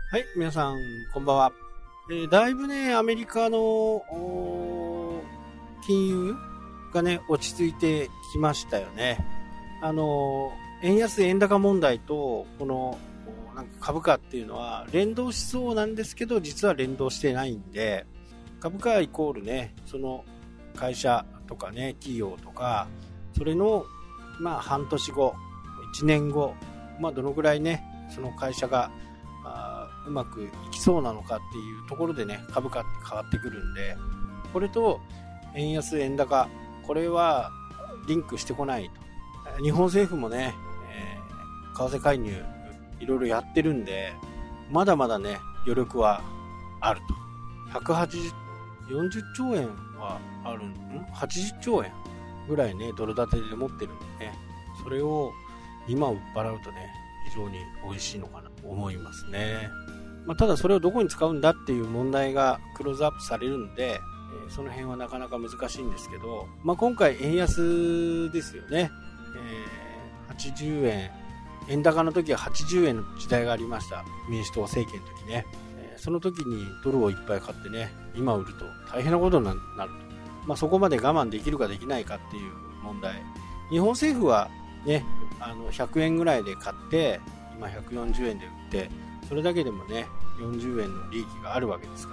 はい、皆さん、こんばんは。だいぶね、アメリカの金融がね、落ち着いてきましたよね。円安円高問題と、この、なんか株価っていうのは連動しそうなんですけど、実は連動してないんで、株価イコールね、その会社とかね、企業とか、それの、半年後、1年後、どのぐらいね、その会社が、うまくいきそうなのかっていうところでね、株価って変わってくるんで、これと円安円高、これはリンクしてこないと。日本政府もね、為替介入いろいろやってるんで、まだまだね、余力はあると。40兆円はある80兆円ぐらいね、ドル建てで持ってるんでね、それを今売っ払うとね、非常に美味しいのかなと思いますね。ただそれをどこに使うんだっていう問題がクローズアップされるんで、その辺はなかなか難しいんですけど、今回円安ですよね。80円、円高の時は80円の時代がありました。民主党政権の時ね。その時にドルをいっぱい買ってね、今売ると大変なことになると。そこまで我慢できるかできないかっていう問題。日本政府はね、100円ぐらいで買って、今140円で売って、それだけでもね、40円の利益があるわけですから、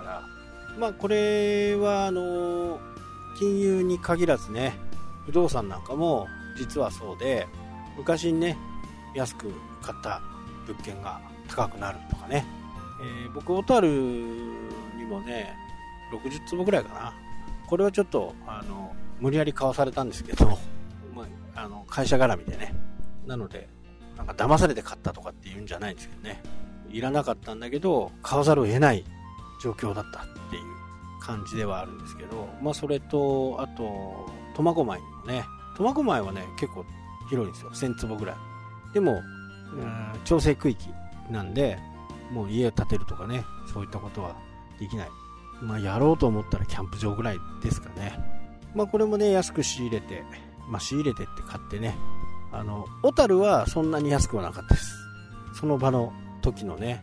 これは金融に限らずね、不動産なんかも実はそうで、昔にね、安く買った物件が高くなるとかね、僕小樽にもね、60坪ぐらいかな、これはちょっと無理やり買わされたんですけど、会社絡みでね、なのでなんか騙されて買ったとかっていうんじゃないんですけどね、いらなかったんだけど買わざるを得ない状況だったっていう感じではあるんですけど、それとあと苫小牧にもね、苫小牧はね結構広いんですよ、1000坪ぐらいでも、調整区域なんで、もう家を建てるとかね、そういったことはできない。やろうと思ったらキャンプ場ぐらいですかね。これもね安く仕入れて、仕入れてって買ってね、小樽はそんなに安くはなかったです。その場の時のね、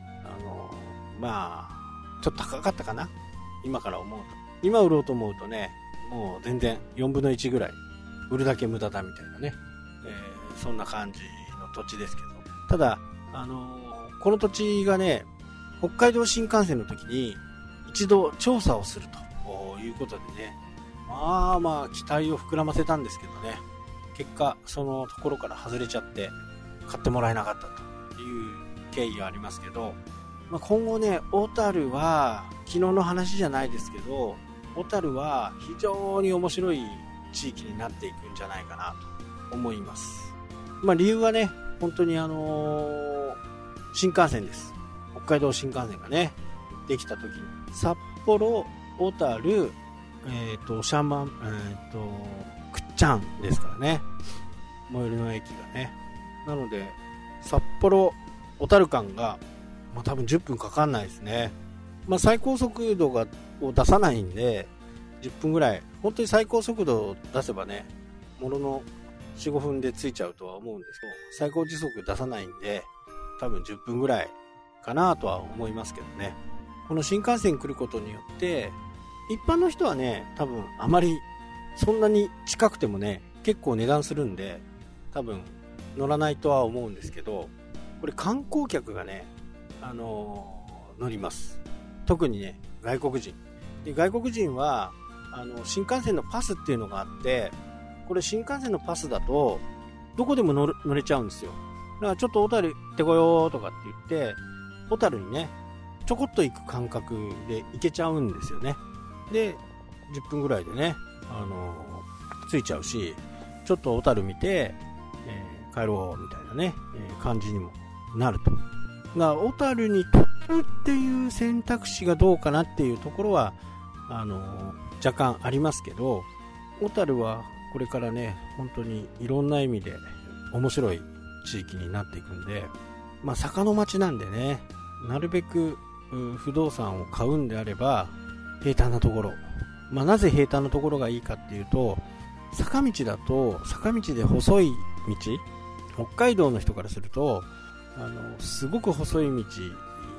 ちょっと高かったかな、今から思うと。今売ろうと思うとね、もう全然4分の1ぐらい売るだけ無駄だみたいなね、そんな感じの土地ですけど、ただこの土地がね、北海道新幹線の時に一度調査をするということでね、期待を膨らませたんですけどね、結果そのところから外れちゃって買ってもらえなかったという経緯がありますけど、今後ね、小樽は昨日の話じゃないですけど、小樽は非常に面白い地域になっていくんじゃないかなと思います。理由はね、本当に新幹線です。北海道新幹線がねできた時に札幌、小樽、シャマン、くっちゃんですからね、最寄りの駅がね。なので札幌小樽間が、多分10分かかんないですね。最高速度を出さないんで10分ぐらい、本当に最高速度を出せばね、ものの 4,5 分で着いちゃうとは思うんですけど、最高時速出さないんで多分10分ぐらいかなとは思いますけどね。この新幹線来ることによって一般の人はね、多分あまりそんなに近くてもね結構値段するんで多分乗らないとは思うんですけど、これ観光客がね、乗ります。特にね外国人で、外国人は新幹線のパスっていうのがあって、これ新幹線のパスだとどこでも乗れちゃうんですよ。だからちょっと小樽行ってこようとかって言って小樽にねちょこっと行く感覚で行けちゃうんですよね。で10分ぐらいでね、着いちゃうし、ちょっと小樽見て、帰ろうみたいなね、感じにもなると。小樽に飛ぶっていう選択肢がどうかなっていうところは若干ありますけど、小樽はこれからね本当にいろんな意味で面白い地域になっていくんで、坂の町なんでね、なるべく不動産を買うんであれば平坦なところ、なぜ平坦なところがいいかっていうと、坂道だと坂道で細い道、北海道の人からするとすごく細い道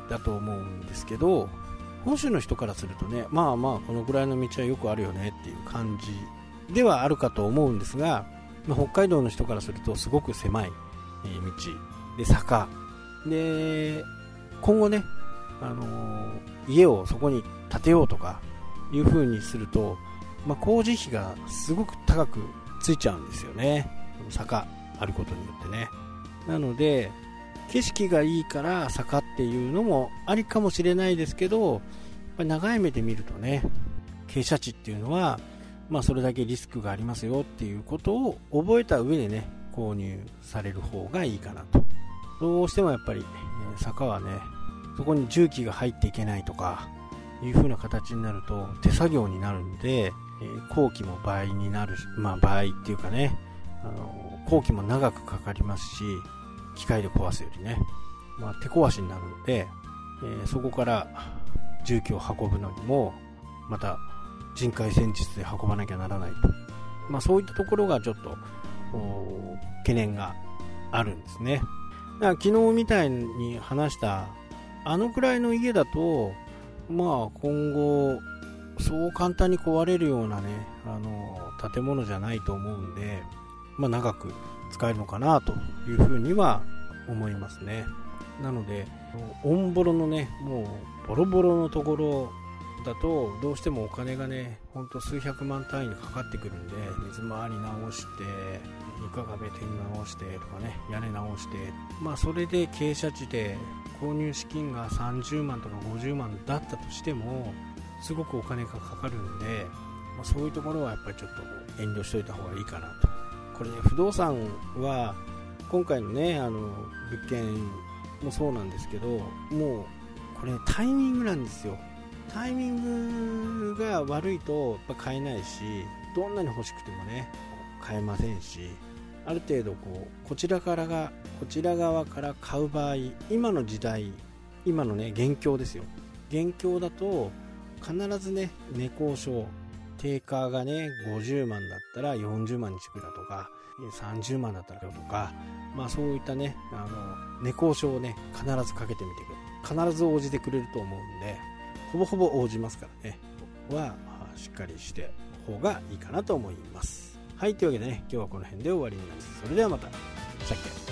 だと思うんですけど、本州の人からするとね、まあまあこのぐらいの道はよくあるよねっていう感じではあるかと思うんですが、北海道の人からするとすごく狭い道で、坂で、今後ね、家をそこに建てようとかいう風にすると、工事費がすごく高くついちゃうんですよね、坂あることによってね。なので景色がいいから坂っていうのもありかもしれないですけど、長い目で見るとね、傾斜地っていうのは、それだけリスクがありますよっていうことを覚えた上でね、購入される方がいいかなと。どうしてもやっぱり、坂はね、そこに重機が入っていけないとかいう風な形になると手作業になるんで、工期も倍になるし、倍っていうかね、工期も長くかかりますし、機械で壊すよりね、手壊しになるので、そこから重機を運ぶのにもまた人海戦術で運ばなきゃならないと、そういったところがちょっと懸念があるんですね。だから昨日みたいに話したあのくらいの家だと、今後そう簡単に壊れるようなね、建物じゃないと思うんで、長く使えるのかなというふうには思いますね。なのでオンボロのね、もうボロボロのところだとどうしてもお金がね、ほんと数百万単位でかかってくるんで、水回り直して床壁天直してとかね、屋根直して、それで傾斜地で購入資金が30万とか50万だったとしてもすごくお金がかかるんで、そういうところはやっぱりちょっと遠慮しといた方がいいかなと。これね、不動産は今回のね、物件もそうなんですけど、もうこれタイミングなんですよ。タイミングが悪いとやっぱ買えないし、どんなに欲しくてもね買えませんし、ある程度こちら側から買う場合、今の時代、今のね現況ですよ。現況だと必ずね、値交渉、定価がね50万だったら40万にしてくれとか、30万だったらとか、そういったね、値交渉をね必ずかけてみてくれる。必ず応じてくれると思うんで、ほぼほぼ応じますからね、はしっかりして方がいいかなと思います。はい、というわけでね、今日はこの辺で終わりになります。それではまた。さっき